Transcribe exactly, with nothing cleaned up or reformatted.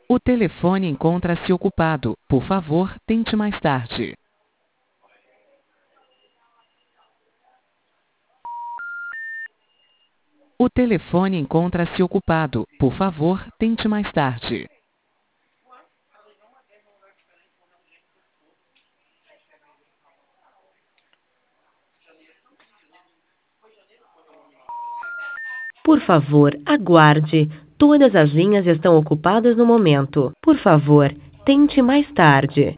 O telefone encontra-se ocupado. Por favor, tente mais tarde. O telefone encontra-se ocupado. Por favor, tente mais tarde. Por favor, aguarde. Todas as linhas estão ocupadas no momento. Por favor, tente mais tarde.